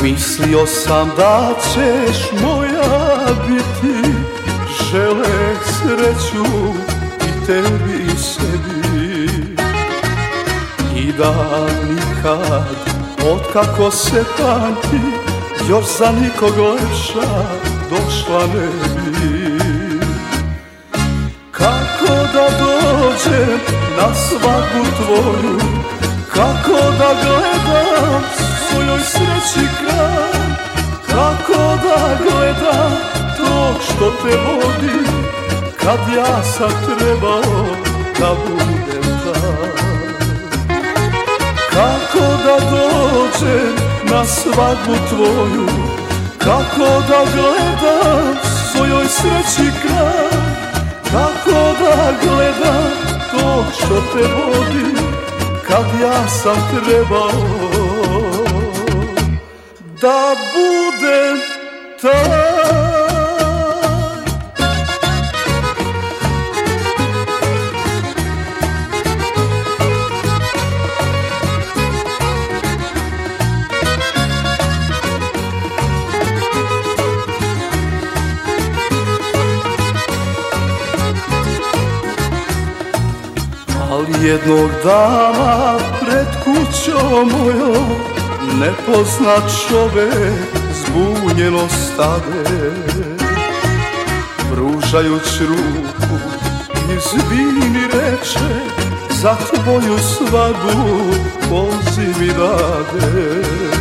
Mislio sam da ćeš moja biti, žele sreću i tebi i sebi. I da nikad, otkako se pamti, još za nikog lepša došla ne bi. Kako da dođem na svadbu tvoju, kako da gledam svojoj sreći kraj, kako da gledam to što te vodi, kad ja sam trebao da budem taj. Kako da dođem na svadbu tvoju, kako da gledam svojoj sreći kraj, kako da gledam to što te vodi, kad ja sam trebao da budem taj. Ali jednog dana pred kućom mojom nepoznat čovek zbunjeno stade, pružajući ruku izvini reče, za tvoju svadbu poziv mi dade.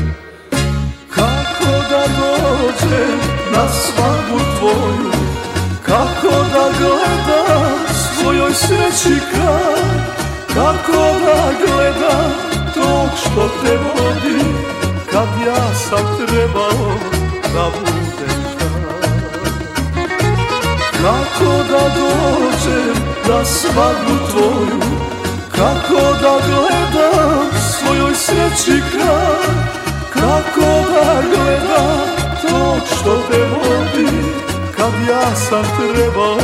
Kako da dođem na svadbu tvoju, kako da gledam svojoj sreći kraj, kako da gledam to što te vodi, kad ja sam trebao da budem taj. Kako da dođem na svadbu tvoju, kako da gledam svojoj sreći kraj, kako da gledam to što te vodi, kad ja sam trebao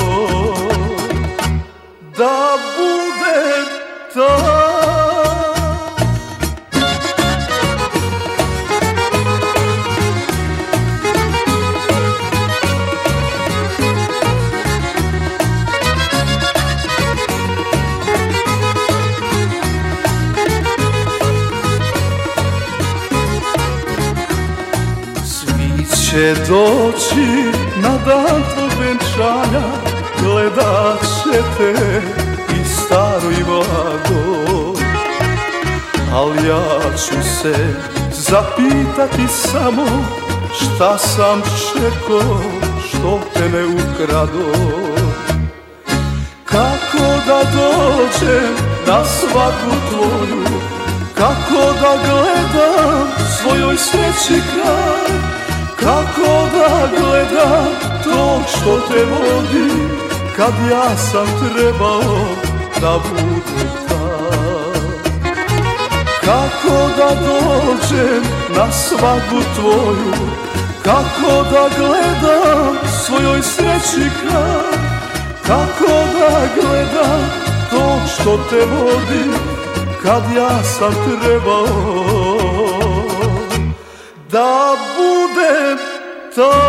da budem taj. Svi će doći na dan tvog venčanja, gledat će te i staro i mlado. Al ja ću se zapitati samo, šta sam čekao što te ne ukrado. Kako da dođem na svadbu tvoju, kako da gledam svojoj sreći kraj, kako da gledam to što te vodi, kad ja sam trebao da budem taj. Kako da dođem na svadbu tvoju, kako da gledam svojoj sreći kraj, kako da gledam to što te vodi, kad ja sam trebao da budem taj.